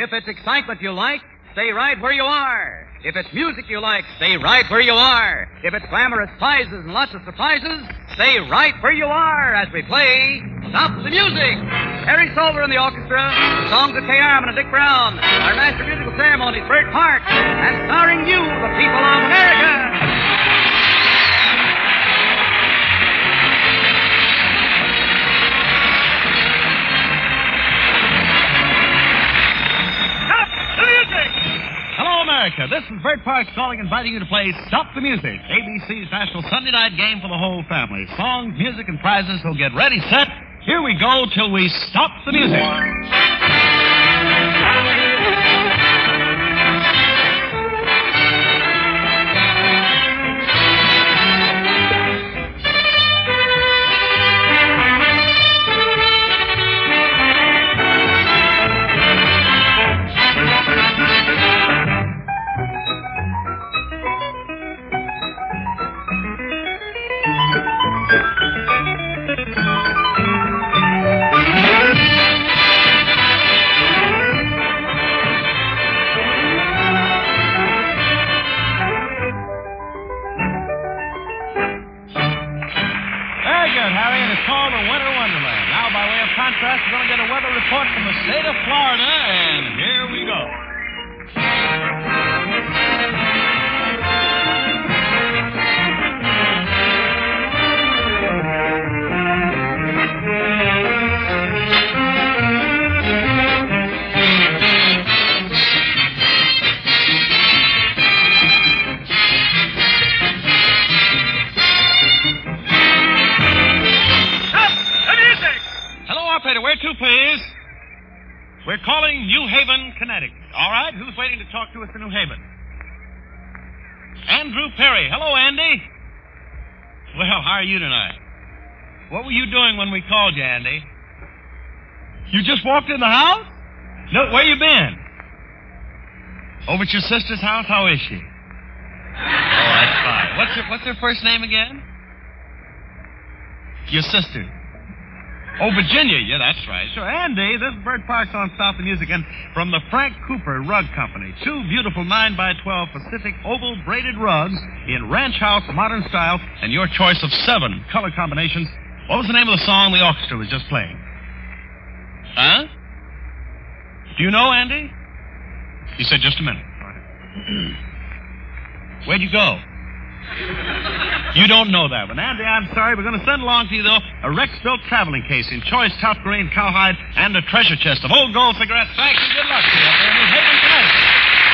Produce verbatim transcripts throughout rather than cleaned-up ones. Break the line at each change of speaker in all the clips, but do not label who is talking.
If it's excitement you like, stay right where you are. If it's music you like, stay right where you are. If it's glamorous prizes and lots of surprises, stay right where you are as we play Stop the Music. Harry Solver in the orchestra, the songs of Kay Arman and Dick Brown, our master of musical ceremonies, Bert Parks, and starring you, the people of America.
Hello, America. This is Bert Parks calling, inviting you to play Stop the Music, A B C's national Sunday night game for the whole family. Songs, music, and prizes. So get ready, set. Here we go till we stop the music.
Contrast, we're going to get a weather report from the state of Florida, and here we go. Where to, please? We're calling New Haven, Connecticut. All right, who's waiting to talk to us in New Haven? Andrew Perry. Hello, Andy. Well, how are you tonight? What were you doing when we called you, Andy? You just walked in the house? No, where you been? Over at your sister's house? How is she? Oh, that's fine. What's her, what's her first name again? Your sister. Oh, Virginia. Yeah, that's right. Sure. Andy, this is Bert Parks on Stop the Music, and from the Frank Cooper Rug Company. Two beautiful nine by twelve Pacific oval braided rugs in ranch house modern style, and your choice of seven color combinations. What was the name of the song the orchestra was just playing? Huh? Do you know, Andy? He said just a minute. All right. Where'd you go? You don't know that one. Andy, I'm sorry. We're going to send along to you, though, a Rex Built traveling case in choice top green cowhide and a treasure chest of old gold cigarettes. Thanks and good luck to you up there in New Haven, Connecticut.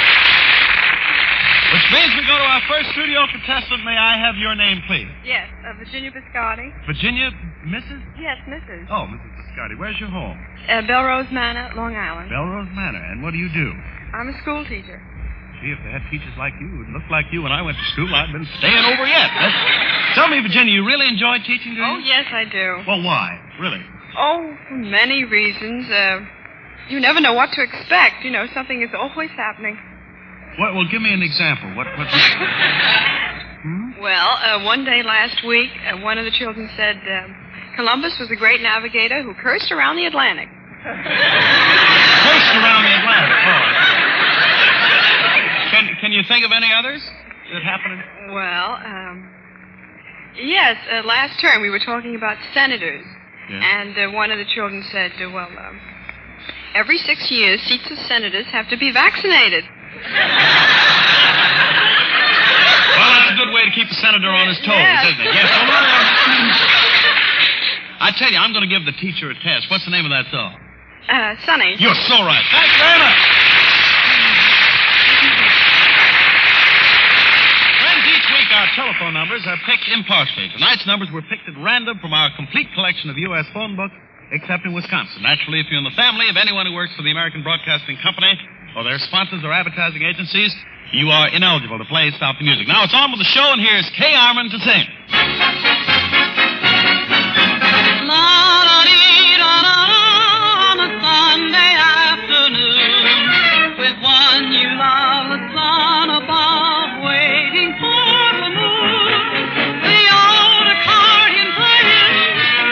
Which means we go to our first studio contestant. May I have your name, please?
Yes, uh, Virginia Biscotti.
Virginia, Missus?
Yes, Missus
Oh, Missus Biscotti. Where's your home?
Uh, Belrose Manor, Long Island.
Belrose Manor. And what do you do?
I'm a school teacher.
Gee, if they had teachers like you who looked like you when I went to school, I'd been staying over yet. That's... Tell me, Virginia, you really enjoy teaching, do you?
Oh, yes, I do.
Well, why? Really?
Oh, for many reasons. Uh, you never know what to expect. You know, something is always happening.
What? Well, give me an example. What? What? hmm?
Well, uh, one day last week, uh, one of the children said uh, Columbus was a great navigator who cursed around the Atlantic.
Cursed around the Atlantic? Oh. Can, can you think of any others that happened?
Well, um, yes, uh, last term we were talking about senators.
Yeah.
And uh, one of the children said, uh, well, um, every six years, seats of senators have to be vaccinated.
Well, that's a good way to keep the senator on his toes,
yes.
isn't it? Yes. Well, uh, I tell you, I'm going to give the teacher a test. What's the name of that song?
Uh, Sonny.
You're so right. Thanks very much. Our telephone numbers are picked impartially. Tonight's numbers were picked at random from our complete collection of U S phone books, except in Wisconsin. Naturally, if you're in the family of anyone who works for the American Broadcasting Company or their sponsors or advertising agencies, you are ineligible to play Stop the Music. Now it's on with the show, and here's Kay Arman to sing.
On a Sunday afternoon, with one you love, the sun above, waiting for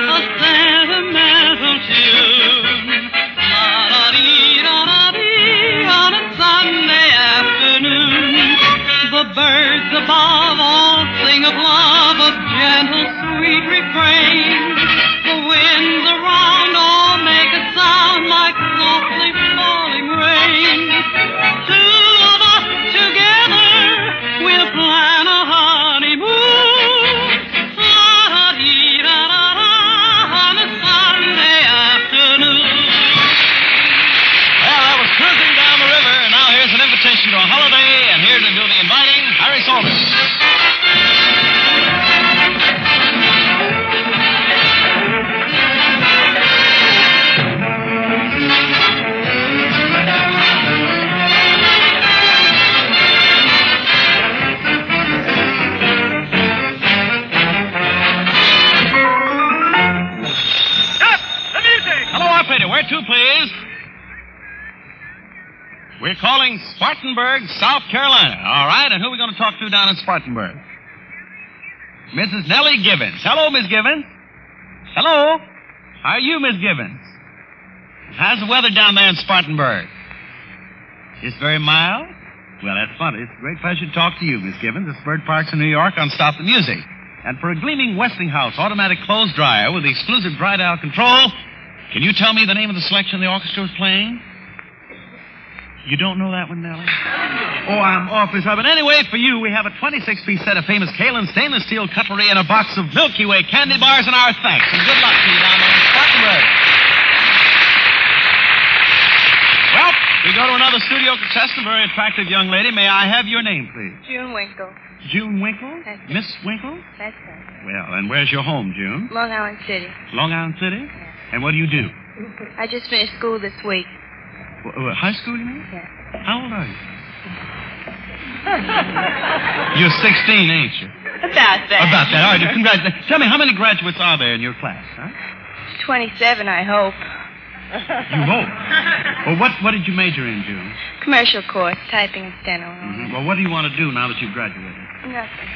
tune. La-da-dee-da-da-dee. gentle, sweet refrain. The winds around all make a sound like softly falling rain. Two of us together will plan a honeymoon. La-da-dee-da-da-da on a Sunday afternoon.
Well, I was cruising down the river, and now here's an invitation to a holiday, and here to do the inviting, Harry Salters. Where to, please? We're calling Spartanburg, South Carolina. All right, and who are we going to talk to down in Spartanburg? Missus Nellie Gibbons. Hello, Miss Gibbons. Hello. How are you, Miss Gibbons? How's the weather down there in Spartanburg? It's very mild? Well, that's funny. It's a great pleasure to talk to you, Miss Gibbons. It's Bird Parks in New York on Stop the Music. And for a gleaming Westinghouse automatic clothes dryer with the exclusive dry dial control, can you tell me the name of the selection the orchestra was playing? You don't know that one, Nellie? Oh, I'm awfully sorry. But anyway, for you, we have a twenty-six piece set of famous Kalen stainless steel cutlery and a box of Milky Way candy bars and our thanks. And good luck to you down there in Spartanburg. Well, we go to another studio contestant, very attractive young lady. May I have your name, please?
June Winkle.
June Winkle?
That's
Miss Winkle?
That's right.
Well, and where's your home, June?
Long Island City.
Long Island City?
Yeah.
And what do you do?
I just finished school this week.
What, what, high school, you mean?
Yeah.
How old are you? You're sixteen, ain't you?
About that.
About that. All right, congratulations. Tell me, how many graduates are there in your class, huh?
twenty-seven, I hope.
You hope. Well, what, what did you major in, June?
Commercial course, typing and steno.
Mm-hmm. Well, what do you want to do now that you've graduated?
Nothing.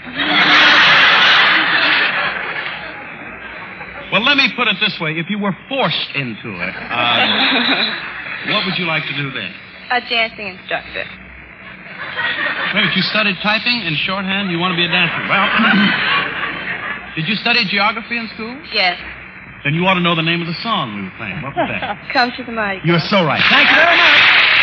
Well, let me put it this way. If you were forced into it, um, what would you like to do then?
A dancing instructor.
Wait, you studied typing and shorthand? You want to be a dancer? Well, did you study geography in school?
Yes.
Then you ought to know the name of the song we were playing. What was that?
Come to the Mardi Gras.
You're so right. Thank you very much.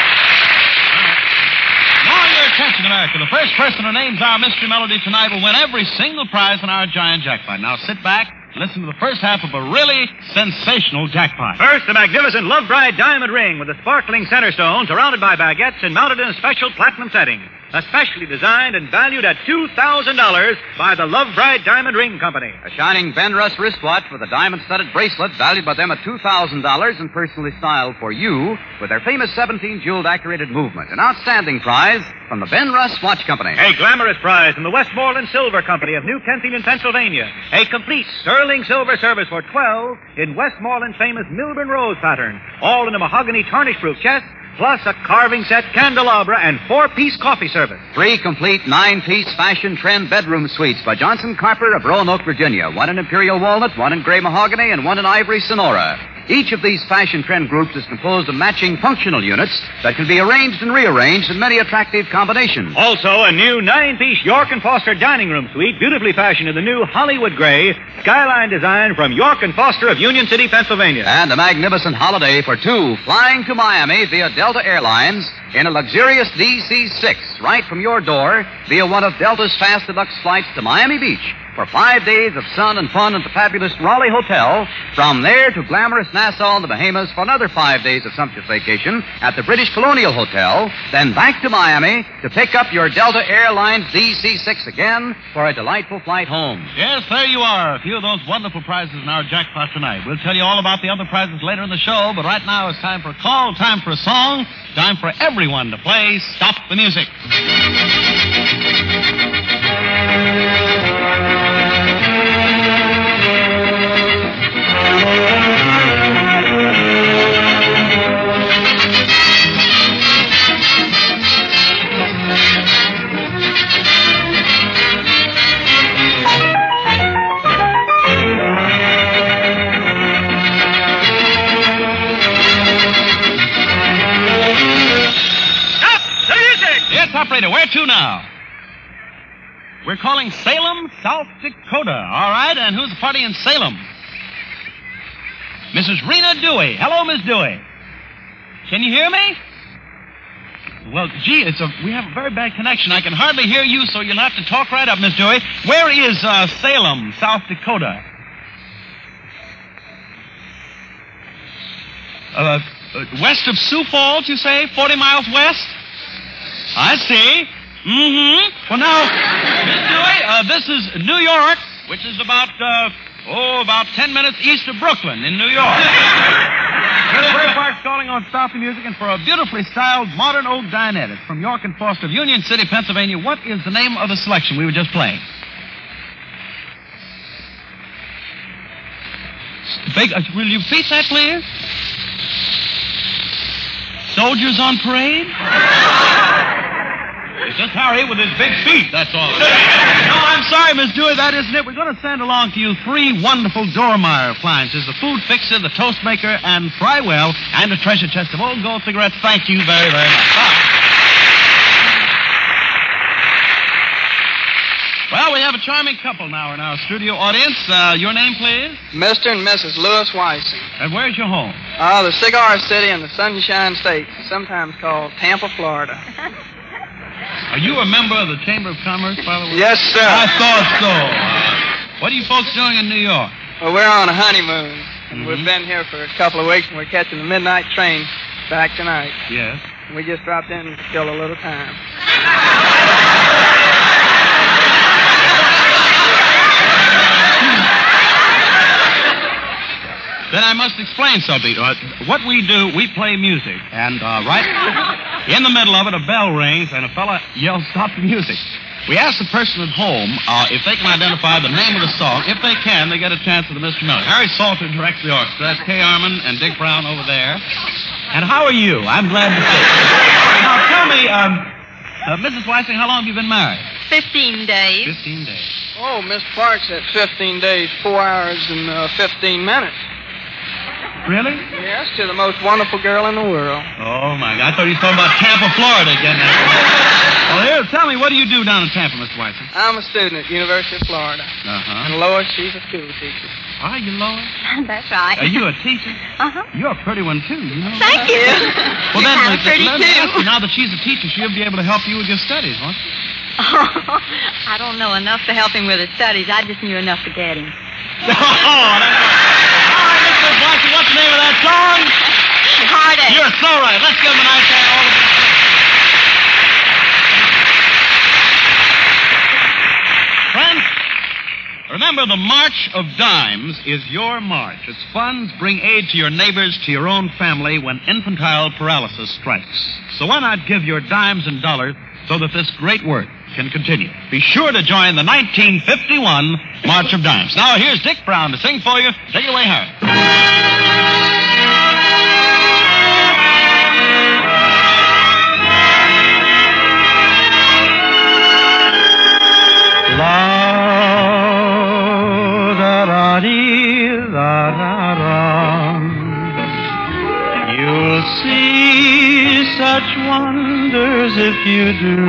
Now your attention, America. The first person who names our mystery melody tonight will win every single prize in our giant jackpot. Now sit back. Listen to the first half of a really sensational jackpot.
First, the magnificent Love Bride diamond ring with a sparkling center stone surrounded by baguettes and mounted in a special platinum setting. Especially designed and valued at two thousand dollars by the Love Bride Diamond Ring Company.
A shining Ben Russ wristwatch with a diamond-studded bracelet valued by them at two thousand dollars and personally styled for you with their famous seventeen-jeweled accurated movement. An outstanding prize from the Ben Russ Watch Company.
A glamorous prize from the Westmoreland Silver Company of New Kensington, Pennsylvania. A complete sterling silver service for twelve in Westmoreland's famous Milburn Rose pattern. All in a mahogany tarnish-proof chest, plus a carving set, candelabra, and four-piece coffee service.
Three complete nine-piece fashion trend bedroom suites by Johnson Carper of Roanoke, Virginia. One in imperial walnut, one in gray mahogany, and one in ivory sonora. Each of these fashion trend groups is composed of matching functional units that can be arranged and rearranged in many attractive combinations.
Also, a new nine-piece York and Foster dining room suite, beautifully fashioned in the new Hollywood gray, skyline design from York and Foster of Union City, Pennsylvania.
And a magnificent holiday for two, flying to Miami via Delta Airlines in a luxurious D C six, right from your door via one of Delta's fast deluxe flights to Miami Beach for five days of sun and fun at the fabulous Raleigh Hotel. From there to glamorous Nassau in the Bahamas for another five days of sumptuous vacation at the British Colonial Hotel. Then back to Miami to pick up your Delta Airlines D C six again for a delightful flight home.
Yes, there you are. A few of those wonderful prizes in our jackpot tonight. We'll tell you all about the other prizes later in the show, but right now it's time for a call, time for a song, time for everyone to play Stop the Music. Operator, where to now? We're calling Salem, South Dakota. All right, and who's the party in Salem? Missus Rena Dewey. Hello, Miss Dewey. Can you hear me? Well, gee, it's a, we have a very bad connection. I can hardly hear you, so you'll have to talk right up, Miss Dewey. Where is uh, Salem, South Dakota? Uh, uh, west of Sioux Falls, you say? Forty miles west? I see. Mm-hmm. Well, now, Miss Dewey, uh, this is New York, which is about, uh, oh, about ten minutes east of Brooklyn in New York. Bray Park's calling on Stop the Music and for a beautifully styled modern oak dinette. It's from York and Foster of Union City, Pennsylvania. What is the name of the selection we were just playing? Big, uh, will you repeat that, please? Soldiers on Parade? It's just Harry with his big feet, that's all. No, I'm sorry, Miss Dewey, that isn't it. We're going to send along to you three wonderful Dormeyer appliances, the Food Fixer, the Toast Maker, and Frywell, and a treasure chest of old gold cigarettes. Thank you very, very much. Bye. Well, we have a charming couple now in our studio audience. Uh, your name, please?
Mister and Missus Lewis Weissing.
And where's your home?
Uh, the Cigar City in the Sunshine State, sometimes called Tampa, Florida.
Are you a member of the Chamber of Commerce, by the way?
Yes, sir.
I thought so. Uh, what are you folks doing in New York?
Well, we're on a honeymoon, and
Mm-hmm.
we've been here for a couple of weeks, and we're catching the midnight train back tonight.
Yes.
We just dropped in to kill a little time.
Then I must explain something. Uh, what we do, we play music, and uh, right in the middle of it, a bell rings, and a fella yells, "Stop the music." We ask the person at home uh, if they can identify the name of the song. If they can, they get a chance at the Mister Miller. Harry Salter directs the orchestra. That's Kay Arman and Dick Brown over there. And how are you? I'm glad to see you. Now, tell me, um, uh, Missus Weissing, how long have you been married?
Fifteen days.
Fifteen days.
Oh, Miss Parks at fifteen days, four hours, and uh, fifteen minutes.
Really?
Yes, to the most wonderful girl in the world.
Oh, my God. I thought you were talking about Tampa, Florida again. Well, here, tell me, what do you do down in Tampa, Mister Weissing?
I'm a student at University of Florida.
Uh-huh.
And Lois, she's a school teacher.
Are you, Lois?
That's right.
Are you a teacher?
Uh-huh.
You're a pretty one, too, you know.
Thank you.
Well, then,
I'm
uh,
pretty,
let me
too.
ask you, now that she's a teacher, she'll be able to help you with your studies, won't she?
Oh, I don't know enough to help him with his studies. I just knew enough to get him.
Oh, that's all right, Mister Weissing, what's the name of that song?
Heartache.
You're so right. Let's give him a nice hand. All of us. Friends, remember the March of Dimes is your march. Its funds bring aid to your neighbors, to your own family when infantile paralysis strikes. So why not give your dimes and dollars so that this great work can continue? Be sure to join the nineteen fifty-one March of Dimes. Now, here's Dick Brown to sing for you. Take it away, Harry.
You'll see such wonders if you do.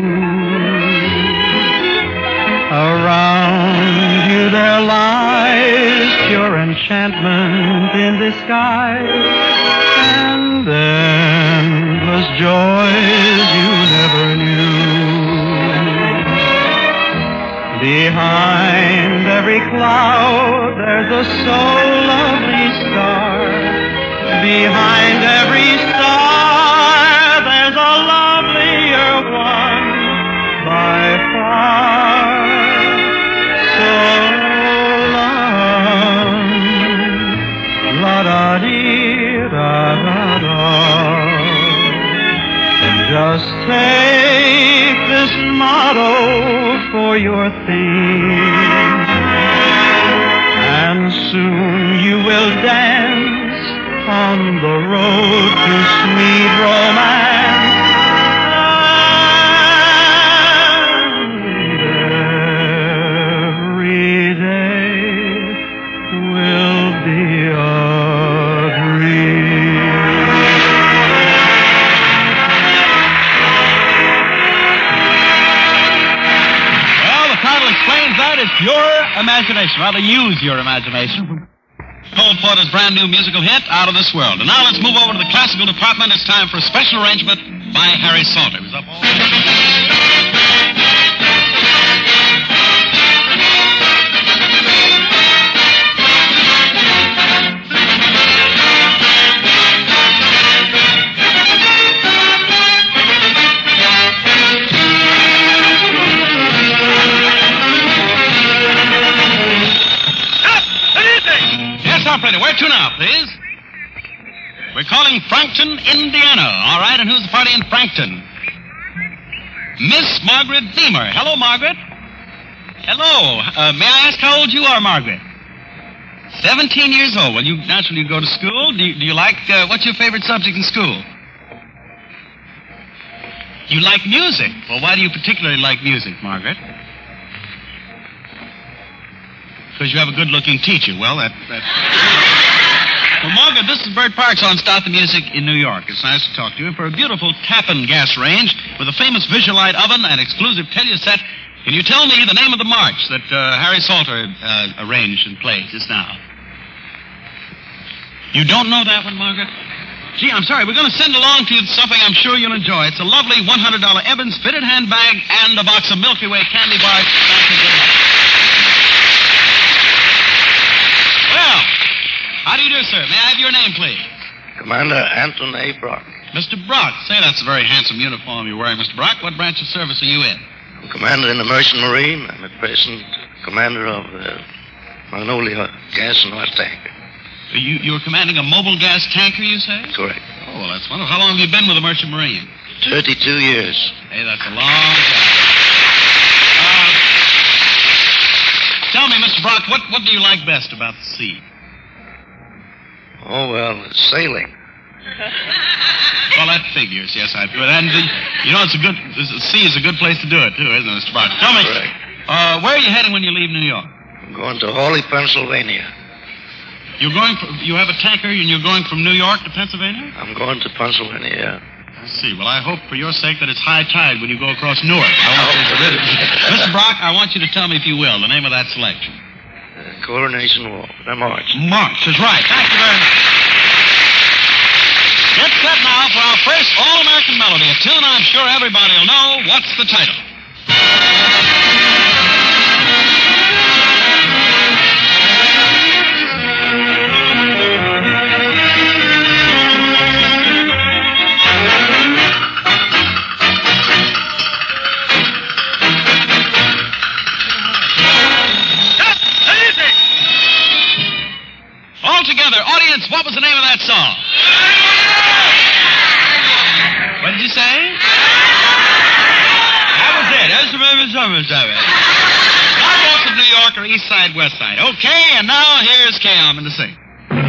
Around you there lies pure enchantment in disguise, and endless joys you never knew. Behind every cloud there's a so lovely star. Behind every star there's a lovelier one by far. So long, la-da-dee-da-da-da. Just take this motto for your theme, and soon you will dance on the road to sweet romance. And every day will be a dream.
Well, the your imagination, rather use your imagination from Cole Porter's brand new musical hit, Out of This World. And now let's move over to the classical department. It's time for a special arrangement by Harry Salter. He's up all operator, where to now, please? We're calling Frankton, Indiana. All right, and who's the party in Frankton? Miss Margaret Beamer. Hello, Margaret. Hello. Uh, may I ask how old you are, Margaret? Seventeen years old. Well, you naturally go to school. Do you, do you like, uh, what's your favorite subject in school? You like music. Well, why do you particularly like music, Margaret? Because you have a good-looking teacher. Well, that... that... Well, Margaret, this is Bert Parks on Stop the Music in New York. It's nice to talk to you. For a beautiful Tappan gas range with a famous Visualite oven and exclusive Teleuset, can you tell me the name of the march that uh, Harry Salter uh, arranged and played just now? You don't know that one, Margaret? Gee, I'm sorry. We're going to send along to you something I'm sure you'll enjoy. It's a lovely one hundred dollars Evans fitted handbag and a box of Milky Way candy bars. Well, how do you do, sir? May I have your name, please?
Commander Anton A. Brock.
Mister Brock. Say, that's a very handsome uniform you're wearing, Mister Brock. What branch of service are you in?
I'm commander in the Merchant Marine. I'm at present commander of the Magnolia Gas and Oil Tanker.
You, you're commanding a mobile gas tanker, you say?
Correct.
Oh, well, that's wonderful. How long have you been with the Merchant Marine?
Thirty-two years.
Hey, that's a long time. Uh, tell me, Mister Brock, what, what do you like best about the sea?
Oh, well, sailing.
Well, that figures, yes, I do. And, uh, you know, it's a good, the sea is a good place to do it, too, isn't it, Mister Brock? Tell me, uh, where are you heading when you leave New York?
I'm going to Hawley, Pennsylvania.
You're going from, you have a tanker and you're going from New York to Pennsylvania?
I'm going to Pennsylvania, yeah.
I see. Well, I hope for your sake that it's high tide when you go across Newark. I want oh, Mister Brock, I want you to tell me, if you will, the name of that selection.
Uh, Coronation Walk. The March.
March is right. Thank you very much. Get set now for our first all-American melody, a tune I'm sure everybody will know. What's the title? All together, audience, what was the name of that song? What did you say? That was it. That's the movie summers of it. Sidewalks of New York or East Side, West Side. Okay, and now here's Kay Almond to sing.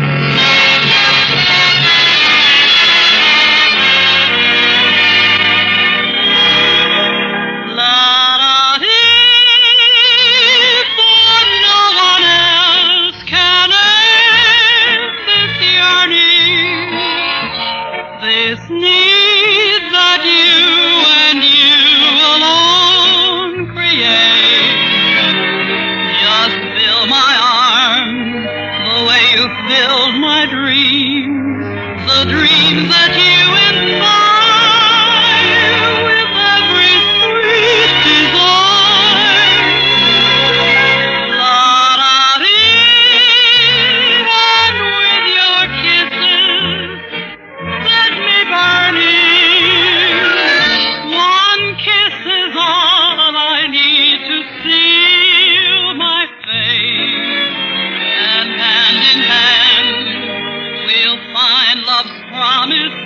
This need that you and you alone create, just fill my arms the way you filled my dreams, the dreams that you inspire with every sweet desire. La-da-dee, and with your kisses set me burning. One kiss is all I need to seal my fate. And hand in hand, we'll find love's promise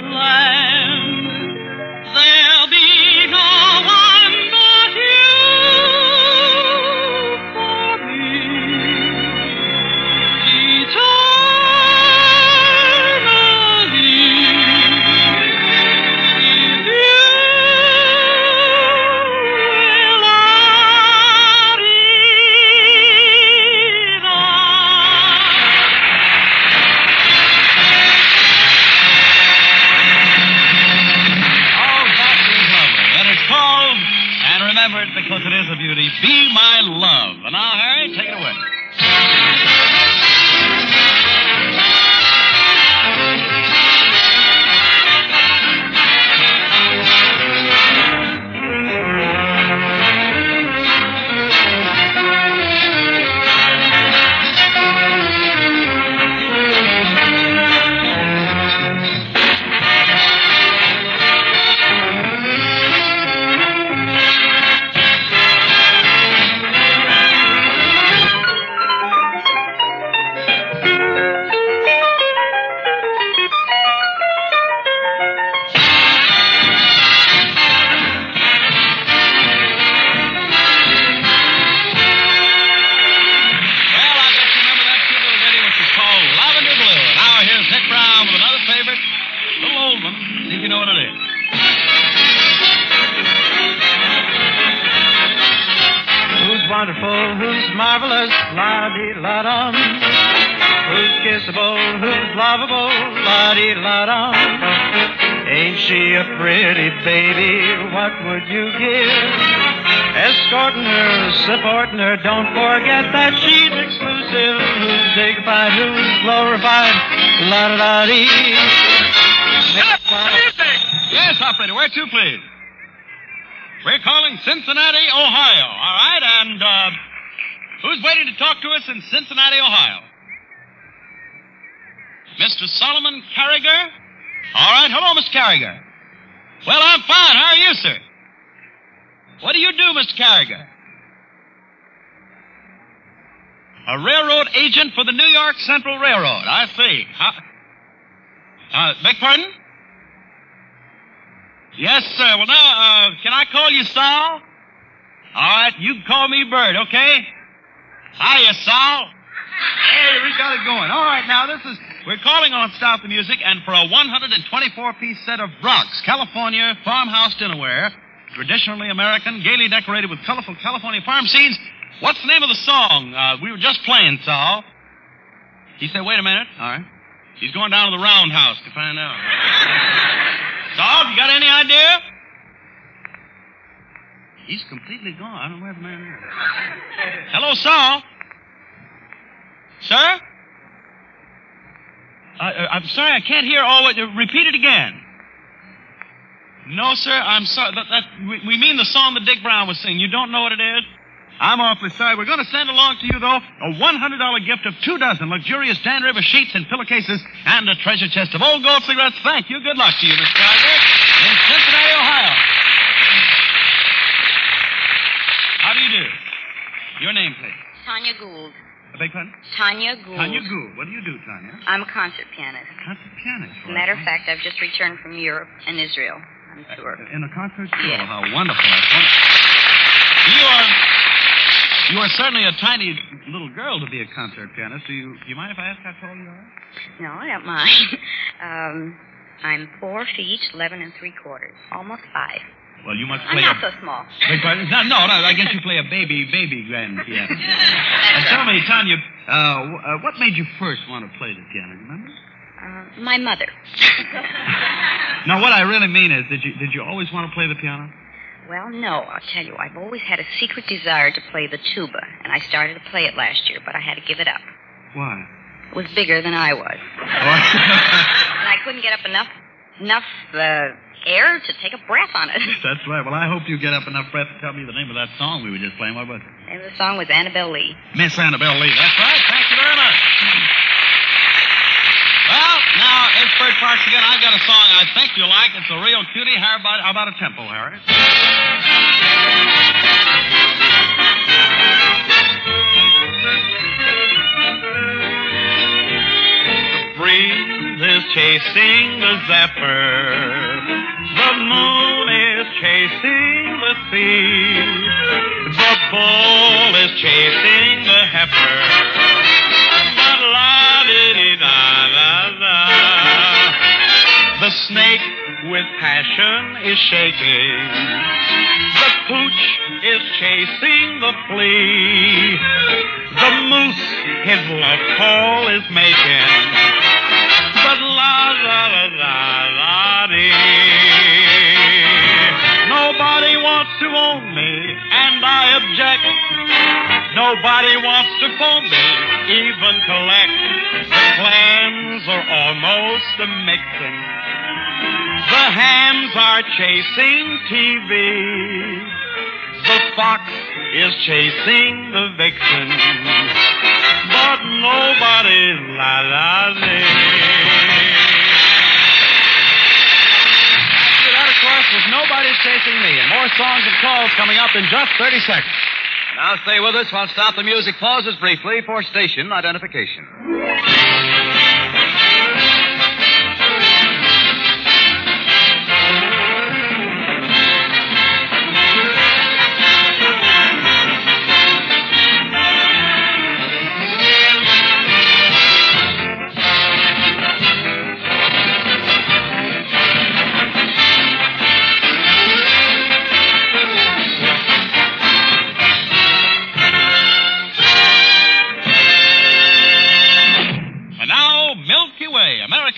la-dee-la-dum. Who's kissable, who's lovable, la-dee-la-dum. Ain't she a pretty baby, what would you give? Escorting her, supporting her, don't forget that she's exclusive. Who's dignified, who's glorified, la-da-da-dee.
Yes, operator, where to, please? We're calling Cincinnati, Ohio, all right? And, uh, who's waiting to talk to us in Cincinnati, Ohio? Mister Solomon Carriger? All right, hello, Mister Carriger. Well, I'm fine. How are you, sir? What do you do, Mister Carriger? A railroad agent for the New York Central Railroad. I see. How, uh, beg pardon? Yes, sir. Well, now, uh, can I call you Saul? All right, you can call me Bird, okay? Hiya, Saul. Hey, we got it going. All right, now, this is... We're calling on Stop the Music, and for a one hundred twenty-four piece set of Bronx, California farmhouse dinnerware, traditionally American, gaily decorated with colorful California farm scenes. What's the name of the song? Uh, we were just playing, Saul. He said, wait a minute. All right. He's going down to the roundhouse to find out. Saul, you got any idea? He's completely gone. I don't know where the man is. Hello, Saul. Sir? Uh, uh, I'm sorry, I can't hear all what... Uh, repeat it again. No, sir, I'm sorry. That, that, we, we mean the song that Dick Brown was singing. You don't know what it is? I'm awfully sorry. We're going to send along to you, though, a one hundred dollars gift of two dozen luxurious Dan River sheets and pillowcases and a treasure chest of old gold cigarettes. Thank you. Good luck to you, Mister Carter, in Cincinnati, Ohio. How do you do? Your name, please.
Tanya Gould.
I beg pardon?
Tanya Gould.
Tanya Gould. What do you do, Tanya?
I'm a concert pianist.
Concert pianist.
As a matter of fact, I've just returned from Europe and Israel on tour.
Uh, in a concert tour?
Yes.
How wonderful. You are... You are certainly a tiny little girl to be a concert pianist. Do you, do you mind if I ask how tall you are?
No, I don't mind. um, I'm four feet, eleven and three quarters. Almost five.
Well, you must
I'm
play
not
a...
so small.
Beg pardon? No, no, no, I guess you play a baby, baby grand piano. And tell me, Tanya, uh, w- uh, what made you first want to play the piano, do you remember?
Uh, my mother.
No, what I really mean is, did you did you always want to play the piano?
Well, no, I'll tell you. I've always had a secret desire to play the tuba, and I started to play it last year, but I had to give it up.
Why?
It was bigger than I was.
Oh.
And I couldn't get up enough enough uh, air to take a breath on it.
That's right. Well, I hope you get up enough breath to tell me the name of that song we were just playing. What was it?
The name of the song was Annabelle Lee.
Miss Annabelle Lee. That's right. Thank you very much. Well, now, it's Bert Parks again. I've got a song I think you'll like. It's a real cutie. How about, how about a tempo, Harry?
The breeze is chasing the zephyr. The moon is chasing the sea. The bull is chasing the heifer. The snake with passion is shaking. The pooch is chasing the flea. The moose his love call is making. But la la la la la dee. Nobody wants to own me, and I object. Nobody wants to phone me, even collect. The clams are almost a mixing. The hams are chasing T V. The fox is chasing the vixen. But nobody's la la la.
That, of course, was Nobody's Chasing Me. And more songs and calls coming up in just thirty seconds.
Now stay with us while Stop the Music pauses briefly for station identification.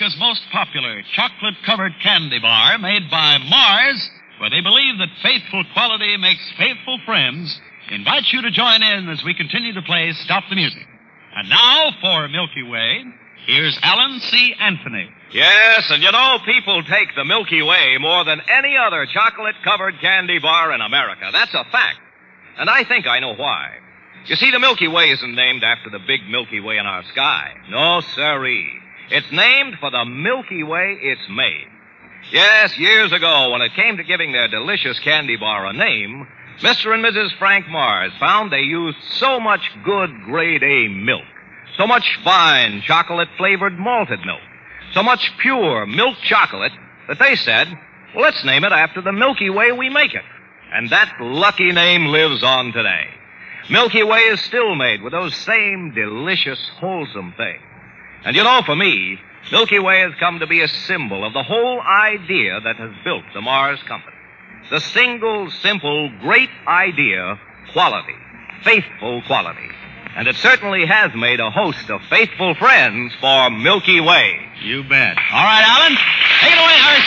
America's most popular chocolate-covered candy bar made by Mars, where they believe that faithful quality makes faithful friends, invites you to join in as we continue to play Stop the Music. And now, for Milky Way, here's Alan C. Anthony.
Yes, and you know, people take the Milky Way more than any other chocolate-covered candy bar in America. That's a fact. And I think I know why. You see, the Milky Way isn't named after the big Milky Way in our sky. No, sirree. It's named for the Milky Way it's made. Yes, years ago, when it came to giving their delicious candy bar a name, Mister and Missus Frank Mars found they used so much good grade A milk, so much fine chocolate-flavored malted milk, so much pure milk chocolate, that they said, well, let's name it after the Milky Way we make it. And that lucky name lives on today. Milky Way is still made with those same delicious, wholesome things. And you know, for me, Milky Way has come to be a symbol of the whole idea that has built the Mars Company. The single, simple, great idea, quality, faithful quality. And it certainly has made a host of faithful friends for Milky Way.
You bet. All right, Alan, take it away, Harry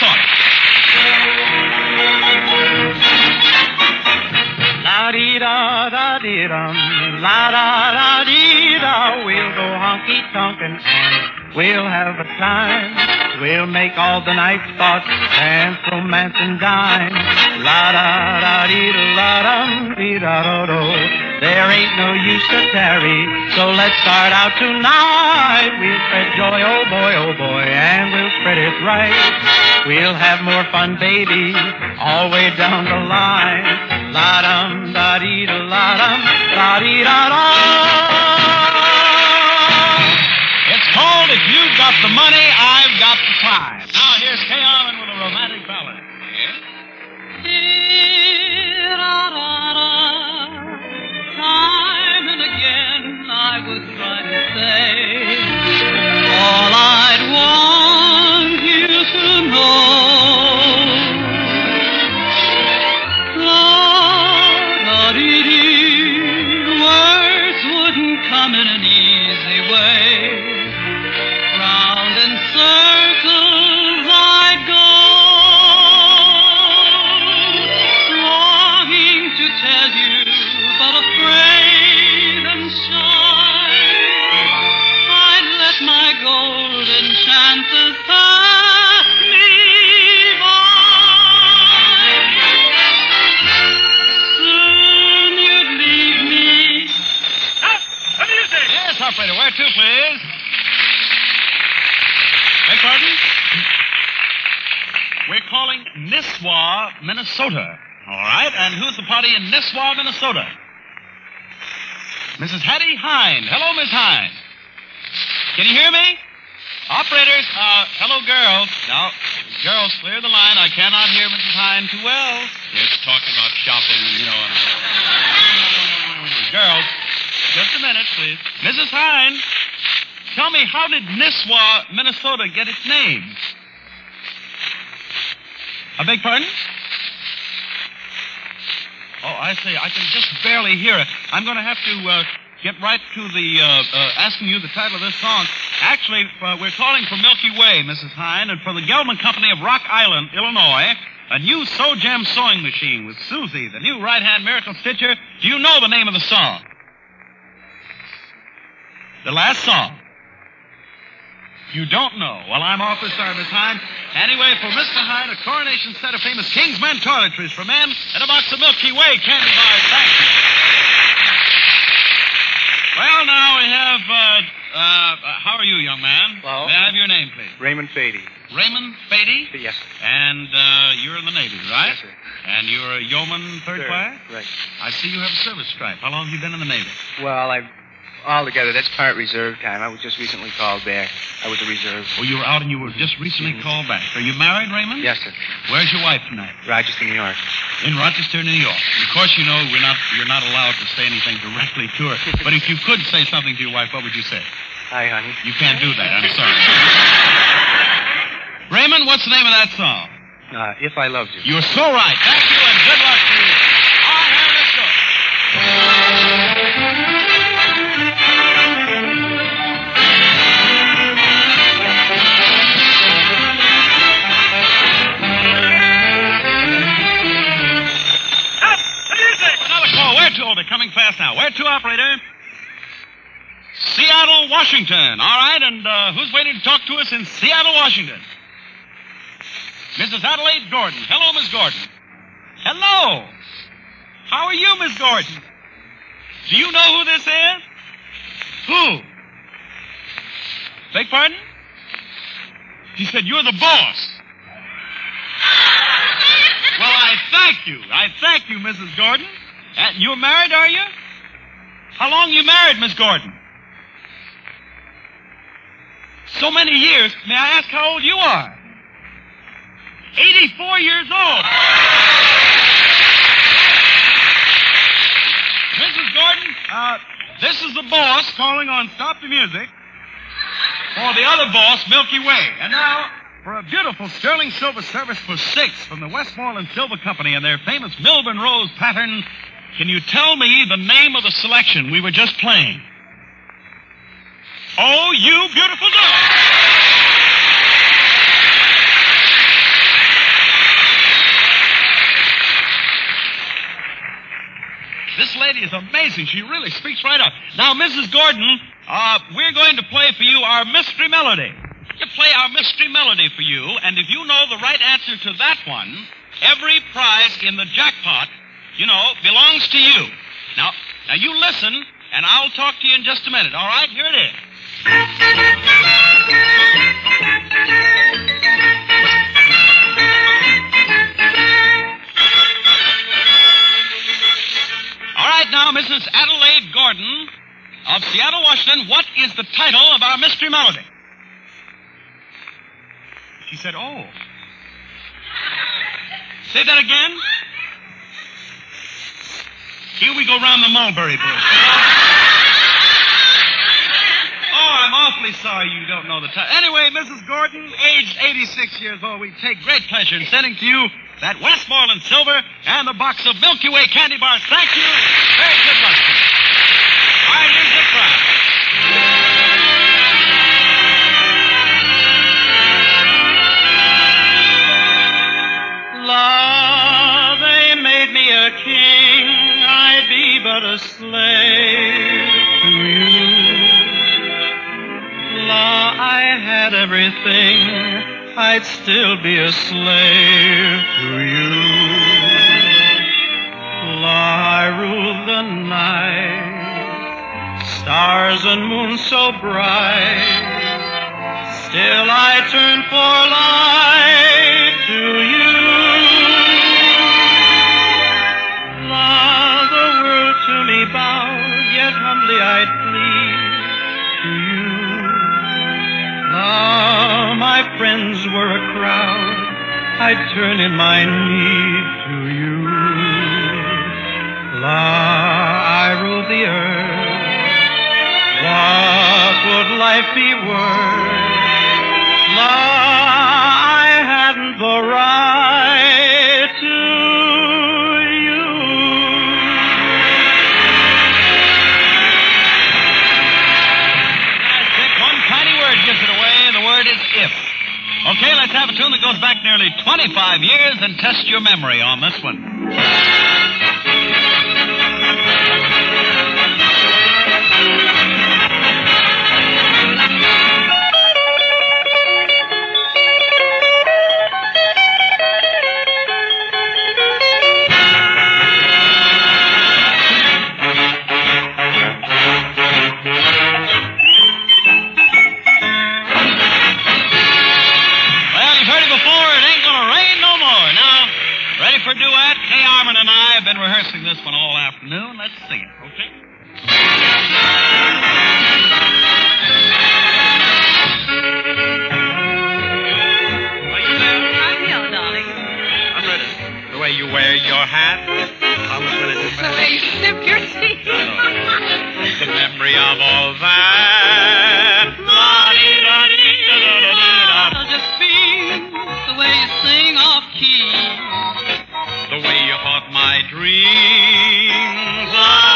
La-dee-da-da-dee-dum, la-da-da-dee-da, we'll go honky-tonkin' and we'll have a time. We'll make all the nice thoughts, dance, romance, and dine. La-da-da-dee-da-la-dum, dee-da-do-do. There ain't no use to tarry, so let's start out tonight. We'll spread joy, oh boy, oh boy, and we'll spread it right. We'll have more fun, baby, all the way down the line. La-dum, da-dee-da-la-dum, da-dee-da-da.
It's called If You've Got the Money, I've Got the Time. Now here's Kay Arlen with a romantic ballad.
Time and again I was trying to say all I'd want you to know. La-da-dee-dee, words wouldn't come in an easy way. Round in circles I'd go, longing to tell you, but afraid and shy. I'd let my golden chances pass me by. Soon you'd leave me.
Stop the music! Yes, operator, where to, please? Beg pardon? We're calling Nisswa, Minnesota. All right, and who's the party in Nisswa, Minnesota? Missus Hattie Hine. Hello, Miss Hine. Can you hear me? Operators, uh, hello, girls. Now, girls, clear the line. I cannot hear Missus Hine too well. It's talking about shopping, you know. And... Girls, just a minute, please. Missus Hine, tell me, how did Nisswa, Minnesota get its name? I beg pardon? Oh, I see. I can just barely hear it. I'm going to have to uh, get right to the uh, uh, asking you the title of this song. Actually, uh, we're calling for Milky Way, Missus Hine, and for the Gelman Company of Rock Island, Illinois, a new Sew Gem sewing machine with Susie, the new right-hand miracle stitcher. Do you know the name of the song? The last song. You don't know. Well, I'm awfully sorry, Miss Hine. Anyway, for Mister Hine, a coronation set of famous Kingsmen toiletries for men and a box of Milky Way candy bars. Thank you. Well, now we have, uh, uh, how are you, young man?
Hello.
May I have your name, please?
Raymond Fady.
Raymond Fady?
Yes, sir.
And, uh, you're in the Navy, right?
Yes, sir.
And you're a yeoman third
Third,
class?
right.
I see you have a service stripe. How long have you been in the Navy?
Well, I've... Altogether, that's part reserve time. I was just recently called back. I was a reserve.
Oh, you were out and you were just recently mm-hmm. called back. Are you married, Raymond?
Yes, sir.
Where's your wife tonight?
Rochester, New York.
In Rochester, New York. Of course, you know we're not. You're not allowed to say anything directly to her. But if you could say something to your wife, what would you say?
Hi, honey.
You can't do that. I'm sorry. Raymond, what's the name of that song?
Uh, If I Loved You.
You're so right. Thank you and good luck to you. All right, let's go.
Seattle, Washington. All right, and uh, who's waiting to talk to us in Seattle, Washington? Missus Adelaide Gordon. Hello, Miss Gordon. Hello. How are you, Miss Gordon? Do you know who this is? Who? Beg pardon? He said you're the boss. Well, I thank you. I thank you, Missus Gordon. And you're married, are you? How long you married, Miss Gordon? So many years. May I ask how old you are? eighty-four years old. Missus Gordon, uh, this is the boss calling on Stop the Music for the other boss, Milky Way. And now, for a beautiful sterling silver service for six from the Westmoreland Silver Company and their famous Milburn Rose pattern, can you tell me the name of the selection we were just playing? Oh, you beautiful dog! This lady is amazing. She really speaks right up. Now, Missus Gordon, uh, we're going to play for you our mystery melody. You play our mystery melody for you, and if you know the right answer to that one, every prize in the jackpot, you know, belongs to you. Now, now you listen, and I'll talk to you in just a minute. All right? Here it is. All right, now, Missus Adelaide Gordon of Seattle, Washington, what is the title of our mystery melody? She said, oh. Say that again. Here we go round the mulberry bush. Oh, I'm awfully sorry you don't know the title. Anyway, Missus Gordon, aged eighty-six years old, we take great pleasure in sending to you that Westmoreland Silver and the box of Milky Way candy bars. Thank you. Very good luck. All right, here's the crowd.
La, they made me a king, I'd be but a slave to you. La, I had everything, I'd still be a slave to you. La, I ruled the night, stars and moon so bright, still I turn for light to you. La, the world to me bowed, yet humbly I'd plead to you. La, my friends were a crowd, I'd turn in my need to you. La, I rule the earth, what would life be worth? La, I hadn't the right to you.
That's it. One tiny word gives it away. The word is if. Okay, let's have a tune that goes back nearly twenty-five years and test your memory on this one. For duet, Kay Armin and I have been rehearsing this one all afternoon. Let's sing it, okay? Are you there?
I'm here, darling.
I'm ready. The way you wear your hat. I was ready to
The way you sip your tea.
The memory of all that.
La-dee-da-dee-da-da-da-da-da. Josephine, the way you sing off key.
The way you haunt my dreams.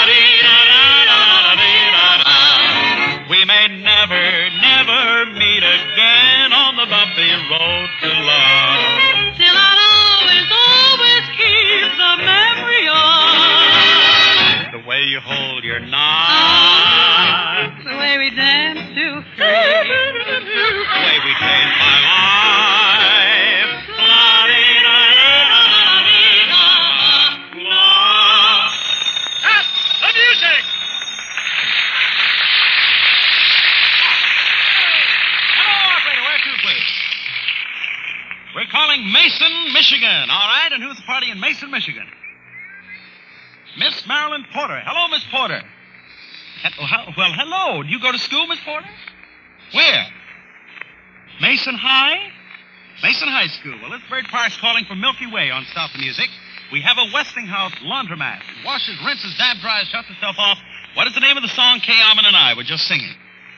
La-dee-da-da-da-da-dee-da-da. We may never, never meet again on the bumpy road to love.
Still I'll always, always keep the memory of
The way you hold your knife.
the way we dance. am still free.
Way we changed my life. La-dee-da-da-da-dee-da-da. Stop the music! Hello, operator. Where to, please? We're calling Mason, Michigan. All right, and who's the party in Mason, Michigan? Miss Marilyn Porter. Hello, Miss Porter. He- how- Well, hello. Do you go to school, Miss Porter? Where? Mason High? Mason High School. Well, this Bird Park's calling for Milky Way on Stop the Music. We have a Westinghouse laundromat. It washes, rinses, dab dries, shuts itself off. What is the name of the song Kay Almond and I were just singing?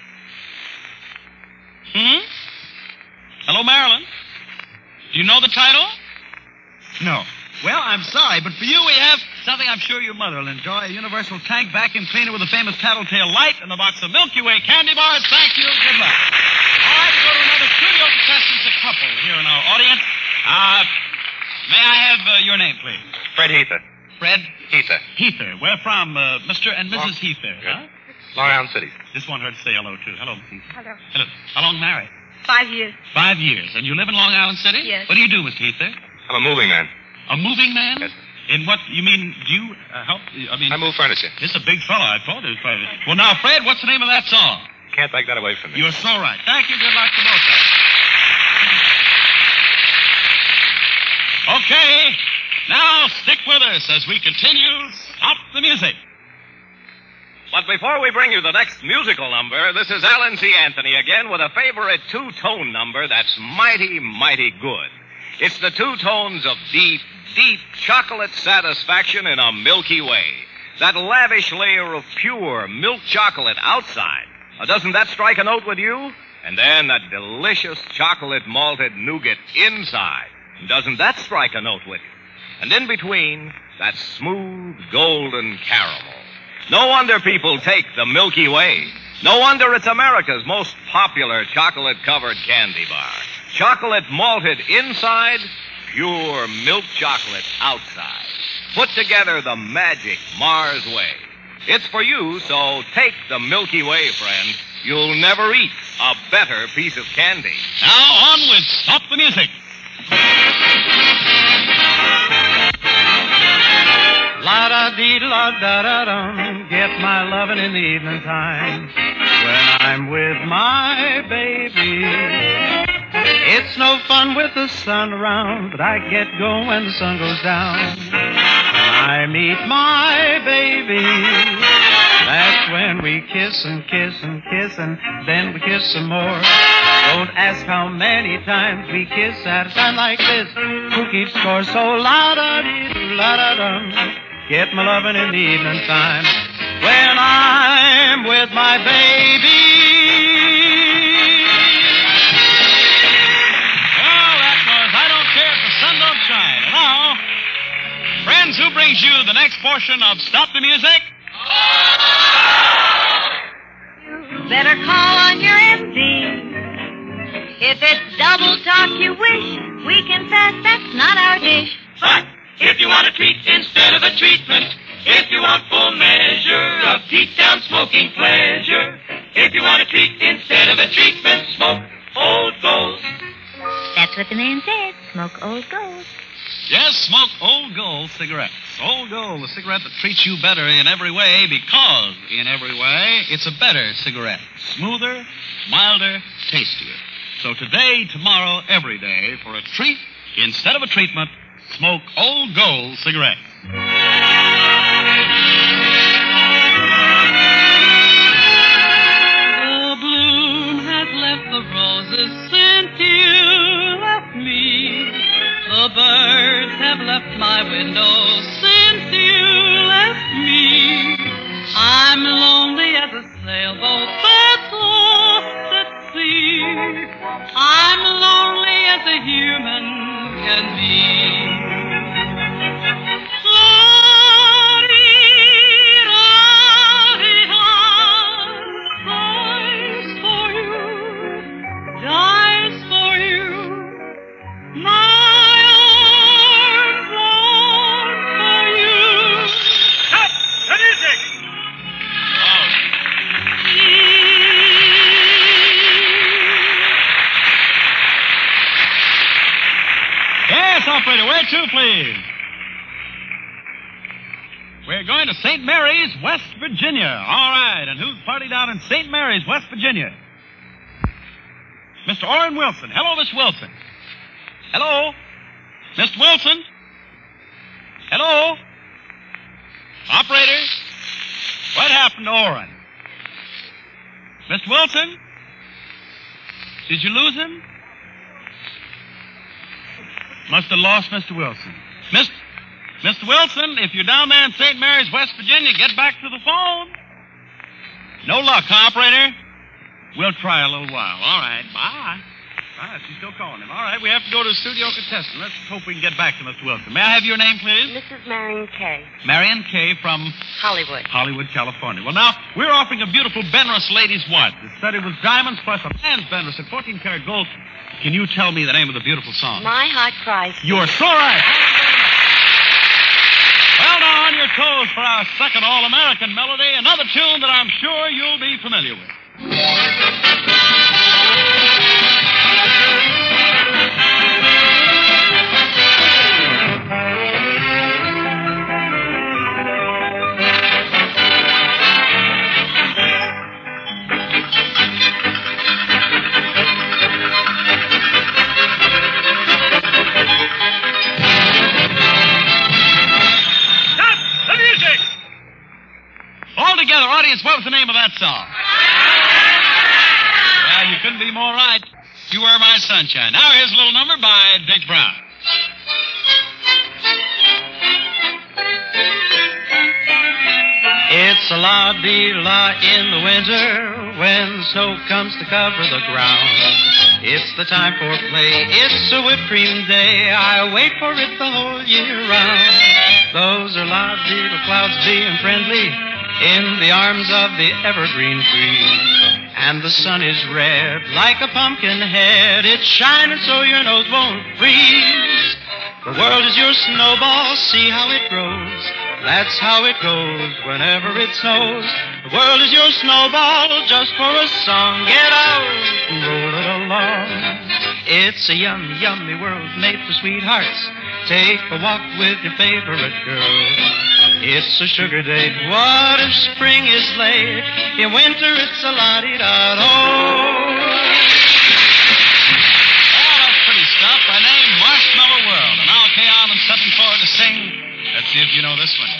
Hmm? Hello, Marilyn? Do you know the title? No. Well, I'm sorry, but for you we have something I'm sure your mother will enjoy. A universal tank vacuum cleaner with a famous tattletale light and a box of Milky Way candy bars. Thank you. Good luck. All right, we go to another studio contestant, a couple here in our audience. Uh, may I have uh, your name, please?
Fred Heather.
Fred?
Heather.
Heather. Where from, uh, Mister and Missus
Long-
Heather?
Good.
Huh?
Long Island City.
Just want her to say hello, too. Hello, Miss Heather.
Hello.
Hello. How long married?
Five years.
Five years. And you live in Long Island City?
Yes.
What do you do, Mister Heather?
I'm a moving man.
A moving man?
Yes.
In what, you mean, do you uh, help, I mean...
I move furniture.
This is a big fellow, I told you. Well, now, Fred, what's the name of that song?
Can't take that away from me.
You're so right. Thank you. Good luck to both of you. Okay. Now, stick with us as we continue Stop the Music.
But before we bring you the next musical number, this is Alan C. Anthony again with a favorite two-tone number that's mighty, mighty good. It's the two tones of deep, deep chocolate satisfaction in a Milky Way. That lavish layer of pure milk chocolate outside. Now, doesn't that strike a note with you? And then that delicious chocolate malted nougat inside. Doesn't that strike a note with you? And in between, that smooth golden caramel. No wonder people take the Milky Way. No wonder it's America's most popular chocolate-covered candy bar. Chocolate malted inside, pure milk chocolate outside. Put together the magic Mars Way. It's for you, so take the Milky Way, friend. You'll never eat a better piece of candy.
Now, on with Stop the Music.
La-da-dee-la-da-da-dum, get my lovin' in the evening time when I'm with my baby. It's no fun with the sun around, but I get going when the sun goes down. When I meet my baby, that's when we kiss and kiss and kiss and then we kiss some more. Don't ask how many times we kiss at a time like this. Who keeps score? So la-da-dee-la-da-dum, get my lovin' in the evening time when I'm with my baby.
Well, that was I Don't Care If the Sun Don't Shine. And now, friends, who brings you the next portion of Stop the Music?
Better call on your M D. If it's double talk you wish, we confess that's not our dish.
But if you want a treat instead of a treatment, if you want full measure of deep-down smoking pleasure, if you want a treat instead of a treatment, smoke Old Gold.
That's what the name said. Smoke Old Gold.
Yes, smoke Old Gold cigarettes. Old Gold, the cigarette that treats you better in every way because, in every way, it's a better cigarette. Smoother, milder, tastier. So today, tomorrow, every day, for a treat instead of a treatment, smoke Old Gold cigarettes.
The bloom has left the roses since you left me. The birds have left my window since you left me. I'm lonely as a sailboat that's lost at sea. I'm lonely as a human can be. Dies for you, dies for you. My arms long for you.
Stop the music! Oh.
operator, where to, please? We're going to Saint Mary's, West Virginia. All right, and who's party down in Saint Mary's, West Virginia? Mister Orrin Wilson. Hello, Miss Wilson. Hello? Mister Wilson? Hello? Operator? What happened to Orrin? Mister Wilson? Did you lose him? Must have lost Mister Wilson. Miss, Mister Wilson, if you're down there in Saint Mary's, West Virginia, get back to the phone. No luck, huh, operator? We'll try a little while. All right, bye. All right, she's still calling him. All right, we have to go to the studio contestant. Let's hope we can get back to Mister Wilson. May I have your name, please?
Missus Marion Kay.
Marion Kay from
Hollywood.
Hollywood, California. Well, now, we're offering a beautiful Benrus ladies' watch. It's studded with diamonds plus a man's Benrus and fourteen karat gold. Can you tell me the name of the beautiful song?
My Heart Cries.
You're so right. Well, now, on your toes for our second all-American melody, another tune that I'm sure you'll be familiar with. All together, audience, what was the name of that song? Well, you couldn't be more right. You Were My Sunshine. Now here's a little number by Dick Brown.
It's a la-dee-la in the winter when the snow comes to cover the ground. It's the time for play. It's a whipped cream day. I wait for it the whole year round. Those are la-dee-la clouds being friendly in the arms of the evergreen tree. And the sun is red like a pumpkin head. It's shining so your nose won't freeze. The world is your snowball, see how it grows. That's how it goes whenever it snows. The world is your snowball just for a song. Get out and roll it along. It's a yummy, yummy world made for sweethearts. Take a walk with your favorite girl. It's a sugar date. What if spring is late? In winter it's a la-di-da-do.
Well, that's pretty stuff. I named Marshmallow World, and I'll Kay on and stepping forward to sing. Let's see if you know this one.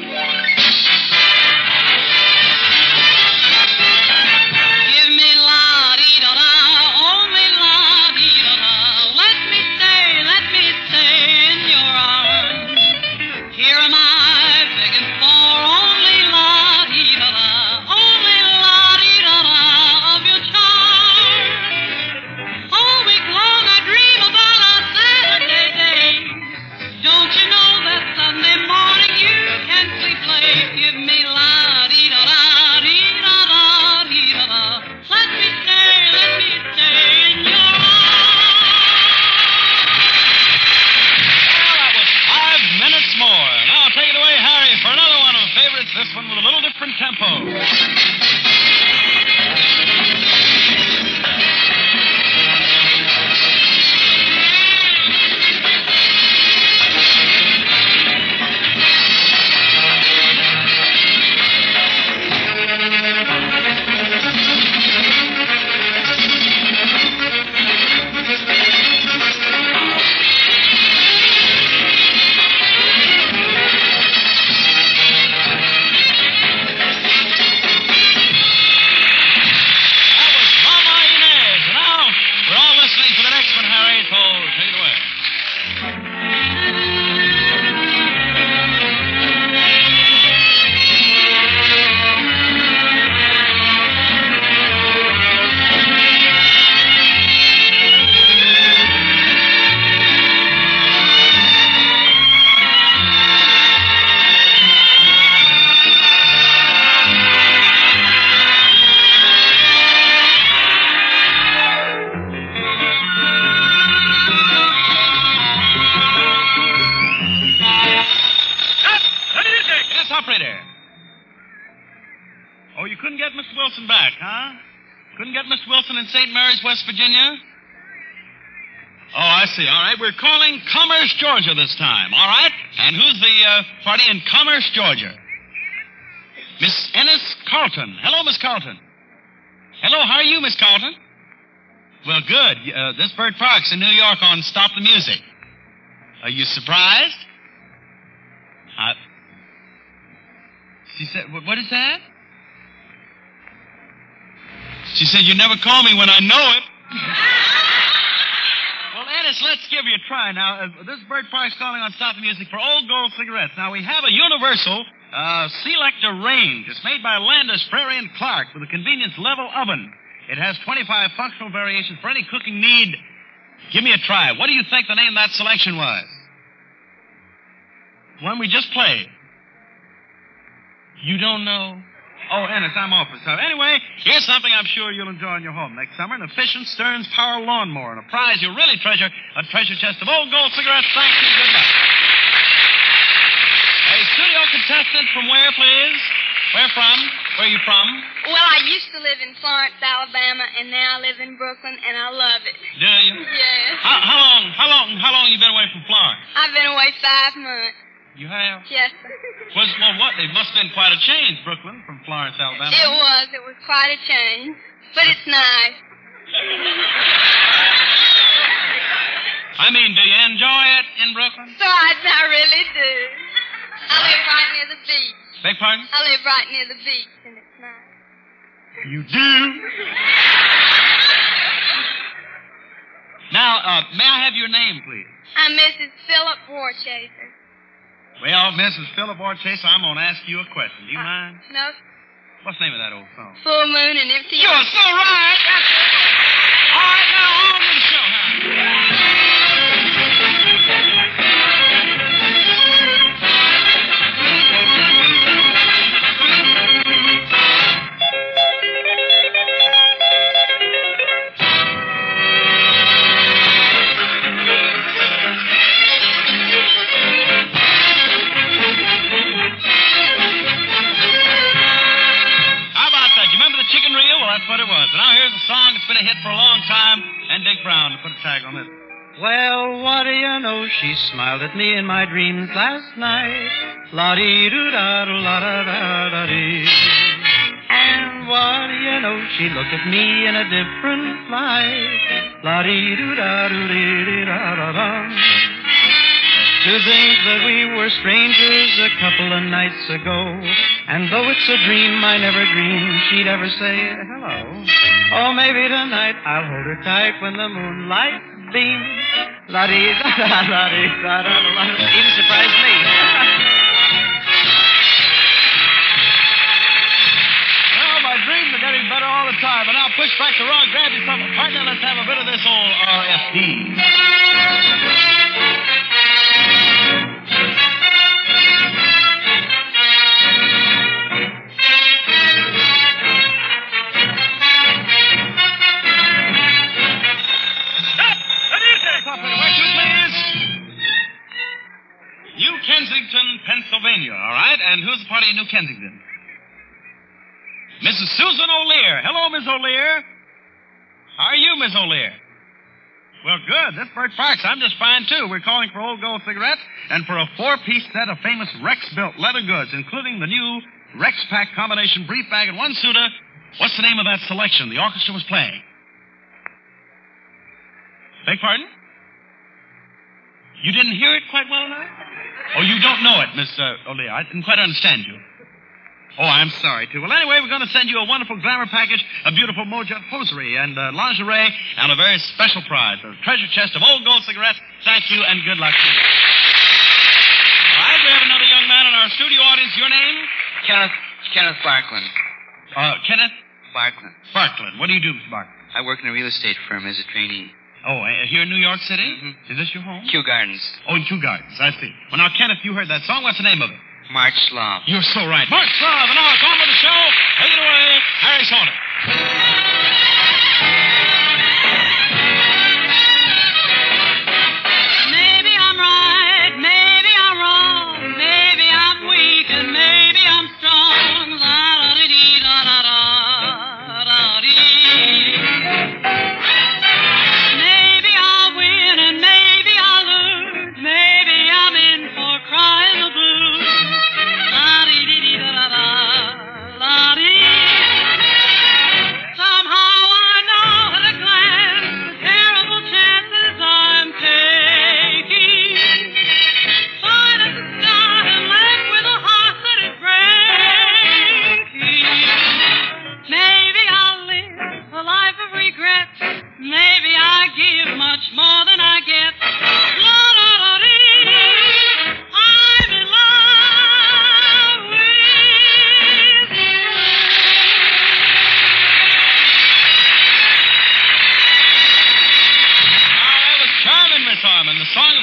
Give me la-di-da-da, only la-di-da-da. Let me stay, let me stay in your arms. Here am I, begging for only la-di-da-da, only la-di-da-da of your charm. All week long I dream about our Saturday day. Don't you know that Sunday morning you can sleep late? Give me la-di-da-da, dee-da-da, dee-da-da. Let me stay, let me stay in your
Well, that was five minutes more. Now take it away, Harry, for another one of the favorites. This one with a little different tempo. Operator. Oh, you couldn't get Mister Wilson back, huh? Couldn't get Mister Wilson in Saint Mary's, West Virginia? Oh, I see. All right. We're calling Commerce, Georgia this time. All right? And who's the uh, party in Commerce, Georgia? Miss Ennis Carlton. Hello, Miss Carlton. Hello, how are you, Miss Carlton? Well, good. Uh, this Bert Parks in New York on Stop the Music. Are you surprised? Uh, she said, what, what is that? She said, you never call me when I know it. Well, Ennis, let's give you a try. Now, uh, this is Bert Parks calling on Stop the Music for Old Gold cigarettes. Now, we have a universal uh, selector range. It's made by Landis, Prairie, and Clark with a convenience level oven. It has twenty-five functional variations for any cooking need. Give me a try. What do you think the name of that selection was? One we just played. You don't know? Oh, Ennis, I'm off for some. Anyway, here's something I'm sure you'll enjoy in your home next summer. An efficient Stearns Power Lawnmower and a prize you'll really treasure, a treasure chest of Old Gold cigarettes. Thank you. Good luck. Hey, studio contestant from where, please? Where from? Where are you from?
Well, I used to live in Florence, Alabama, and now I live in Brooklyn, and I love it.
Do you?
Yes.
How, how long, how long, how long you been away from Florence?
I've been away five months.
You have?
Yes, sir.
Was, well, what? It must have been quite a change, Brooklyn, from Florence, Alabama.
It was. It was quite a change. But it's nice.
I mean, do you enjoy it in Brooklyn?
So I, I really do. I live right near the beach.
Beg pardon?
I live right near the beach, and it's nice.
You do? Now, uh, may I have your name, please?
I'm Missus Philip Warchaser.
Well, Missus Philip Warchaser, I'm going to ask you a question. Do you
uh,
mind?
No.
What's the name of that old song?
Full Moon and Empty
You're so right. That's it. All right, now on with the show, huh? What it was. And now here's a song that's been a hit for a long time, and Dick Brown to put a tag on this.
Well, what do you know? She smiled at me in my dreams last night. La-dee-doo-da-doo-la-da-da-da-dee. And what do you know? She looked at me in a different light. La-dee-doo-da-doo-dee-dee-da-da-da. To think that we were strangers a couple of nights ago. And though it's a dream, I never dreamed she'd ever say hello. Oh, maybe tonight I'll hold her tight when the moonlight beams. La-dee-da-da-da-dee-da-da-da-da. Even surprised me.
Well, my dreams are getting better all the time. But now push back the rug, grab yourself a partner, let's have a bit of this old R F D. New Kensington, Pennsylvania, all right? And who's the party in New Kensington? Missus Susan O'Lear. Hello, Miss O'Lear. How are you, Miss O'Lear? Well, good. This is Bert Parks. I'm just fine, too. We're calling for Old Gold cigarettes and for a four-piece set of famous Rex-built leather goods, including the new Rex Pack combination brief bag and one suitor. What's the name of that selection the orchestra was playing? Beg pardon? You didn't hear it quite well enough? Oh, you don't know it, Miss uh, O'Lear. I didn't quite understand you. Oh, I'm sorry, too. Well, anyway, we're going to send you a wonderful glamour package, a beautiful Mojet hosiery, and uh, lingerie, and a very special prize, a treasure chest of Old Gold cigarettes. Thank you, and good luck to you. All right, we have another young man in our studio audience. Your name?
Kenneth, Kenneth Barkland.
Uh, Kenneth?
Barkland.
Barkland. What do you do, Mister Barkland?
I work in a real estate firm as a trainee.
Oh, uh, here in New York City?
Mm-hmm.
Is this your home?
Kew Gardens.
Oh, in Kew Gardens. I see. Well, now, Kenneth, you heard that song. What's the name of it?
Mark Slav.
You're so right. Mark Slav. And now it's on with the show. Take it away, Harry Saunders.
Maybe I'm right, maybe I'm wrong, maybe I'm weak and maybe I'm strong. La-da-dee-da-da-da-da-dee. Maybe I'll win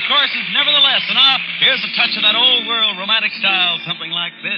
course, is nevertheless. And now, here's a touch of that old world romantic style, something like this.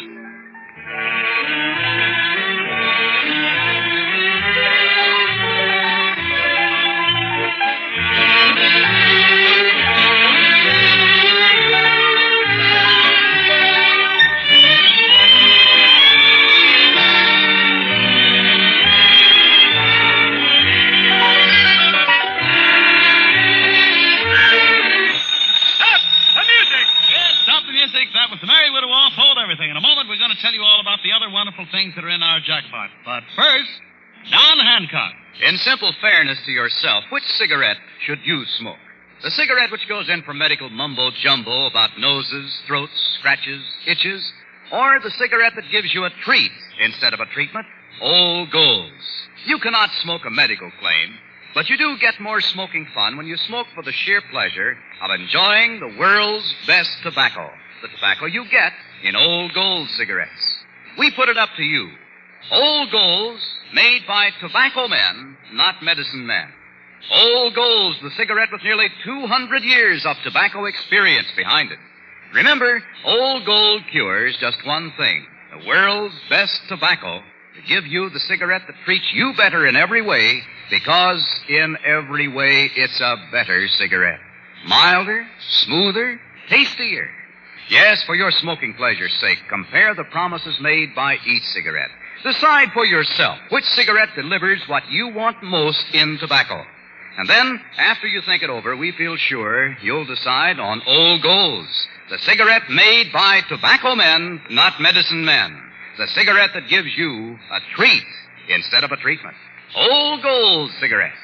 That was the Merry Widow All Told Everything. In a moment, we're going to tell you all about the other wonderful things that are in our jackpot. But first, Don Hancock.
In simple fairness to yourself, which cigarette should you smoke? The cigarette which goes in for medical mumbo-jumbo about noses, throats, scratches, itches, or the cigarette that gives you a treat instead of a treatment? Old Golds. You cannot smoke a medical claim, but you do get more smoking fun when you smoke for the sheer pleasure of enjoying the world's best tobacco. The tobacco you get in Old Gold cigarettes. We put it up to you. Old Golds, made by tobacco men, not medicine men. Old Golds, the cigarette with nearly two hundred years of tobacco experience behind it. Remember, Old Gold cures just one thing, the world's best tobacco, to give you the cigarette that treats you better in every way, because in every way it's a better cigarette. Milder, smoother, tastier. Yes, for your smoking pleasure's sake, compare the promises made by each cigarette. Decide for yourself which cigarette delivers what you want most in tobacco. And then, after you think it over, we feel sure you'll decide on Old Golds, the cigarette made by tobacco men, not medicine men. The cigarette that gives you a treat instead of a treatment. Old Gold cigarettes.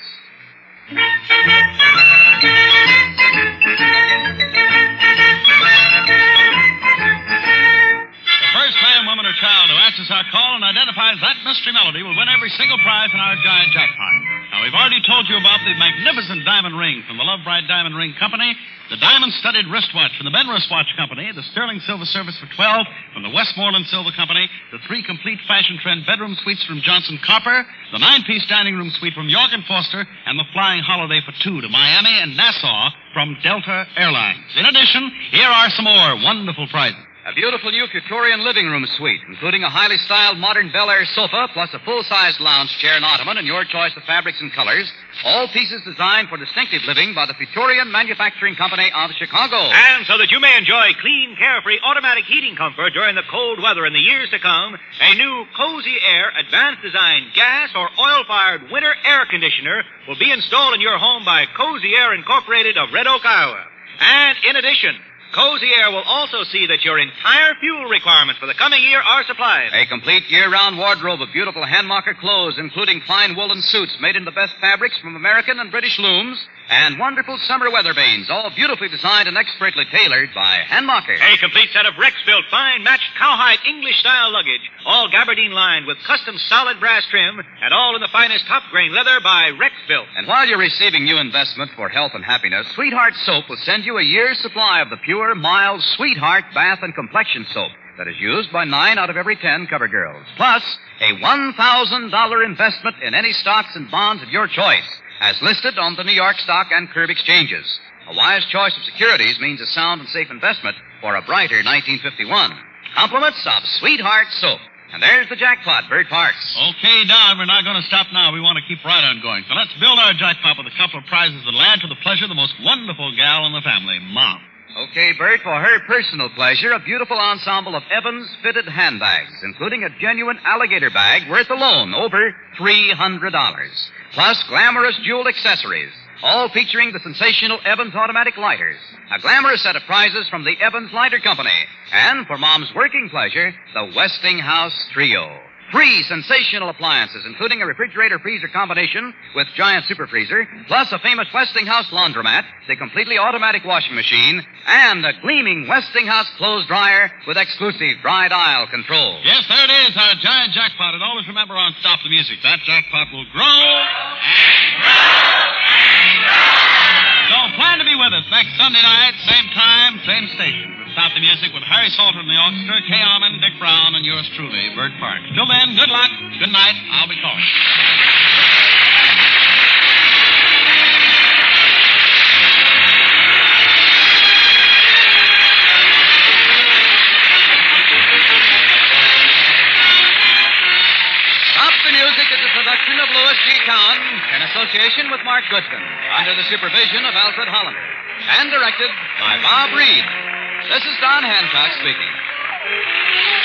First man, woman, or child who answers our call and identifies that mystery melody will win every single prize in our giant jackpot. Now, we've already told you about the magnificent diamond ring from the Love Bride Diamond Ring Company, the diamond-studded wristwatch from the Ben Wristwatch Company, the sterling silver service for twelve from the Westmoreland Silver Company, the three complete fashion trend bedroom suites from Johnson Copper, the nine-piece dining room suite from York and Foster, and the flying holiday for two to Miami and Nassau from Delta Airlines. In addition, here are some more wonderful prizes.
A beautiful new Victorian living room suite, including a highly styled modern Bel Air sofa, plus a full-sized lounge chair and ottoman and your choice of fabrics and colors. All pieces designed for distinctive living by the Victorian Manufacturing Company of Chicago.
And so that you may enjoy clean, carefree, automatic heating comfort during the cold weather in the years to come, a new Cozy Air advanced design gas or oil-fired winter air conditioner will be installed in your home by Cozy Air Incorporated of Red Oak, Iowa. And in addition, Cozy Air will also see that your entire fuel requirements for the coming year are supplied.
A complete year-round wardrobe of beautiful hand-mocker clothes, including fine woolen suits made in the best fabrics from American and British looms, and wonderful summer weather vanes, all beautifully designed and expertly tailored by handmockers.
A complete set of Rex-built, fine, matched cowhide English-style luggage, all gabardine lined with custom solid brass trim, and all in the finest top-grain leather by Rex-built.
And while you're receiving new investment for health and happiness, Sweetheart Soap will send you a year's supply of the pure, mild Sweetheart bath and complexion soap that is used by nine out of every ten cover girls. Plus, a one thousand dollars investment in any stocks and bonds of your choice, as listed on the New York Stock and Curb exchanges. A wise choice of securities means a sound and safe investment for a brighter nineteen fifty-one. Compliments of Sweetheart Soap. And there's the jackpot, Bert Parks.
Okay, Don, we're not going to stop now. We want to keep right on going. So let's build our jackpot with a couple of prizes that'll add to the pleasure of the most wonderful gal in the family, Mom.
Okay, Bert, for her personal pleasure, a beautiful ensemble of Evans fitted handbags, including a genuine alligator bag worth alone over three hundred dollars. Plus glamorous jewel accessories, all featuring the sensational Evans automatic lighters. A glamorous set of prizes from the Evans Lighter Company. And for Mom's working pleasure, the Westinghouse Trio. Three sensational appliances, including a refrigerator-freezer combination with giant super freezer, plus a famous Westinghouse laundromat, the completely automatic washing machine, and a gleaming Westinghouse clothes dryer with exclusive dry dial control.
Yes, there it is, our giant jackpot. And always remember on Stop the Music, that jackpot will grow and grow and grow. So plan to be with us next Sunday night, same time, same station. Stop the Music with Harry Salter and the orchestra, Kay Arman, Dick Brown, and yours truly, Bert Parks. Till then, good luck, good night, I'll be calling.
production of Louis G. Kahn in association with Mark Goodson, under the supervision of Alfred Hollander, and directed by Bob Reed. This is Don Hancock speaking.